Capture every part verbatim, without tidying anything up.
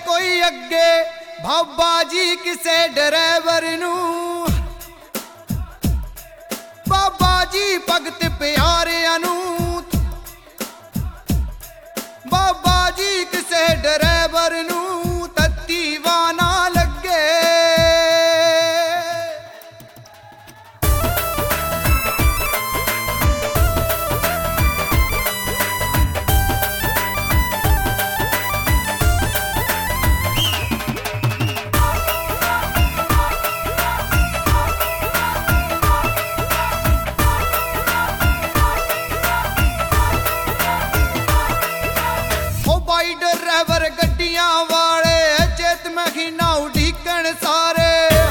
कोई अगे बाबा जी किसे ड्राइवर नू बाबा जी भगत प्यारियां नू बाबा जी किसे ड्राइवर नू तत्ती वाना लगे ड्राइवर गड्डियां वाले चेत महीना उड़ीकण सारे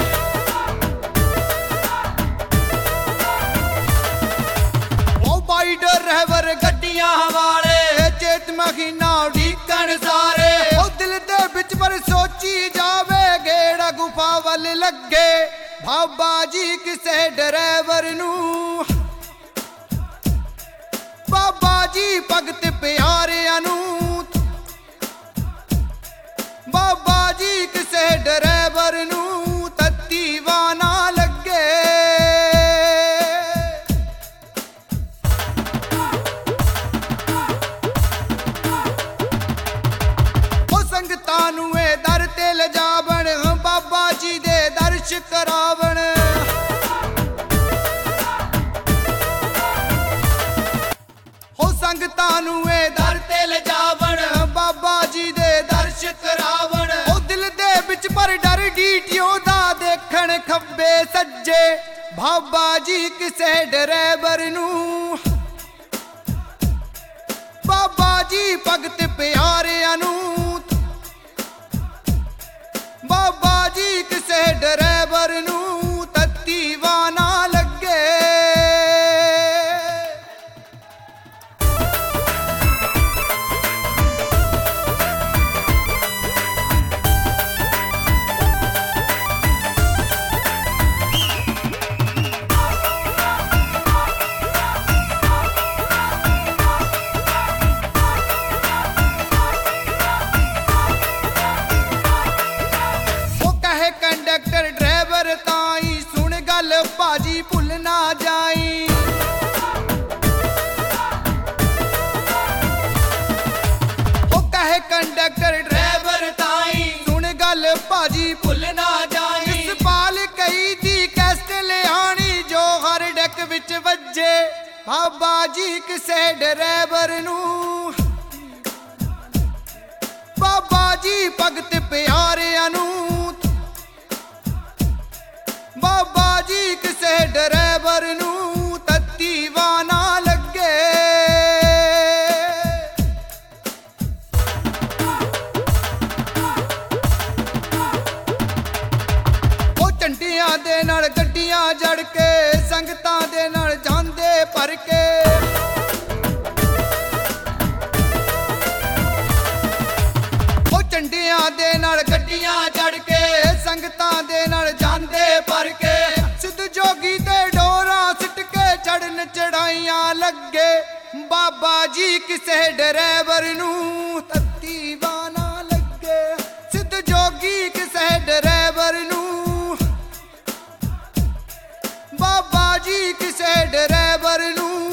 ओ भाई ड्राइवर गड्डियां वाले चेत महीना उड़ीकण सारे ओ दिल दे बिच पर सोची जावे गेड़ा गुफा वल लगे बाबा जी किसे ड्राइवर नू बाबा जी भगत प्यारियां नू बाबा जी किसे ड्राइवर नू तत्ती वाना लगे ओ संगतां नू ए दर ते लजावण बाबा जी दे दर्श करावण ओ संगतां नू ए दर ते लजावण बाबा जी दे दर्श करावण ओ दिल दे बिच पर डर डीटियों दा देखण खब्बे सज्जे बाबा जी किसे ड्राइवर नू बाबा जी भगत प्यारियां नू बाबा जी किसे ड्राइवर नू तत्ती वाना लगे कंडक्टर ड्राइवर ताई सुन गल भाजी भुल ना जाई ओ कहे कंडक्टर ड्राइवर ताई सुन गल भाजी भुल ना जाई इस पाल कई दी कैस्ट लियानी जो हर डक विच वजे बाबा जी किसे ड्राइवर नू बाबा जी भगत प्यारियां नू बाबा जी किसे ड्राइवर नू तत्ती वाना लगे ओ झंडियां दे नाल गड्डियां जड़ के संगतां दे नाल जांदे भर के ओ झंडियां दे नाल गड्डियां जड़ के संगतां दे नाल जांदे भर के सिद्ध जोगी ते डोरा सिट के चढ़न चढ़ाइयां लगे बाबा जी किसे ड्राइवर नू तत्ती वाना लगे सिद्ध जोगी किसे ड्राइवर नू बाबा जी किसे ड्राइवर नू